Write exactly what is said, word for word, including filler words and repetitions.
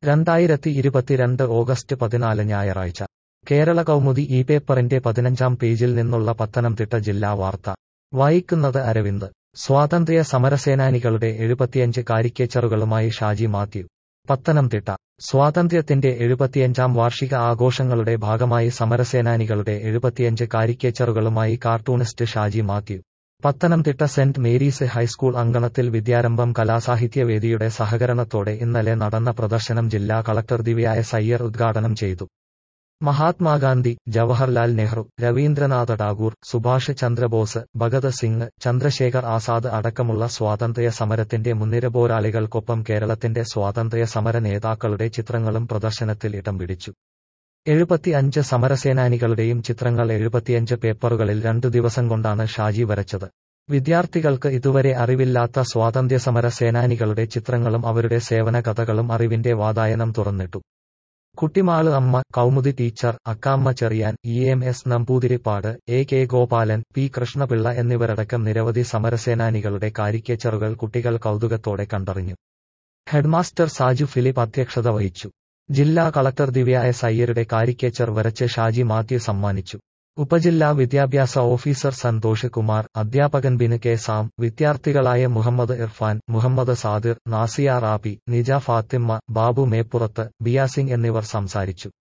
രണ്ടായിരത്തി ഇരുപത്തിരണ്ട് ഓഗസ്റ്റ് പതിനാല് ഞായറാഴ്ച കേരള കൗമുദി ഈ പേപ്പറിന്റെ പതിനഞ്ചാം പേജിൽ നിന്നുള്ള പത്തനംതിട്ട ജില്ലാ വാർത്ത വായിക്കുന്നത് അരവിന്ദ്. സ്വാതന്ത്ര്യ സമരസേനാനികളുടെ എഴുപത്തിയഞ്ച് കാരിക്കേച്ചറുകളുമായി ഷാജി മാത്യു. പത്തനംതിട്ട സ്വാതന്ത്ര്യത്തിന്റെ എഴുപത്തിയഞ്ചാം വാർഷിക ആഘോഷങ്ങളുടെ ഭാഗമായി സമരസേനാനികളുടെ എഴുപത്തിയഞ്ച് കാരിക്കേച്ചറുകളുമായി cartoonist Shaji Mathew. Pathanamthitta saint Mary's high school അങ്കണത്തിൽ വിദ്യാരംഭം കലാസാഹിത്യവേദിയുടെ സഹകരണത്തോടെ ഇന്നലെ നടന്ന പ്രദർശനം ജില്ലാ കളക്ടർ ദിവ്യ എസ് അയ്യർ ഉദ്ഘാടനം ചെയ്തു. മഹാത്മാഗാന്ധി, ജവഹർലാൽ നെഹ്റു, രവീന്ദ്രനാഥ ടാഗോർ, സുഭാഷ് ചന്ദ്രബോസ്, ഭഗത് സിംഗ്, ചന്ദ്രശേഖർ ആസാദ് അടക്കമുള്ള സ്വാതന്ത്ര്യ സമരത്തിന്റെ മുൻനിര പോരാളികൾക്കൊപ്പം കേരളത്തിന്റെ സ്വാതന്ത്ര്യ സമര നേതാക്കളുടെ ചിത്രങ്ങളും പ്രദർശനത്തിൽ ഇടം പിടിച്ചു. എഴുപത്തിയഞ്ച് സമരസേനാനികളുടെയും ചിത്രങ്ങൾ എഴുപത്തിയഞ്ച് പേപ്പറുകളിൽ രണ്ടു ദിവസം കൊണ്ടാണ് ഷാജി വരച്ചത്. വിദ്യാർത്ഥികൾക്ക് ഇതുവരെ അറിവില്ലാത്ത സ്വാതന്ത്ര്യസമര സേനാനികളുടെ ചിത്രങ്ങളും അവരുടെ സേവന കഥകളും അറിവിന്റെ വാതായനം തുറന്നിട്ടു. Kuttimalu Amma, Kaumudi teacher, Akkamma Cheriyan, E M S Namboodiripad, A K Gopalan, P Krishnapillai എന്നിവരടക്കം നിരവധി സമരസേനാനികളുടെ കാരിക്കേച്ചറുകൾ കുട്ടികൾ കൗതുകത്തോടെ കണ്ടറിഞ്ഞു. ഹെഡ്മാസ്റ്റർ സാജു ഫിലിപ്പ് അധ്യക്ഷത വഹിച്ചു. ജില്ലാ കളക്ടർ ദിവ്യ എസ് അയ്യരുടെ കാരിക്കേച്ചർ വരച്ച് ഷാജി മാത്യു സമ്മാനിച്ചു. ഉപജില്ലാ വിദ്യാഭ്യാസ ഓഫീസർ സന്തോഷ് കുമാർ, അധ്യാപകൻ ബിന് കെ സാം, വിദ്യാർത്ഥികളായ മുഹമ്മദ് ഇർഫാൻ, മുഹമ്മദ് സാദിർ, നാസിയ റാബി, നിജ ഫാത്തിമ്മ, ബാബു മേപ്പുറത്ത്, ബിയാസിംഗ് എന്നിവർ സംസാരിച്ചു.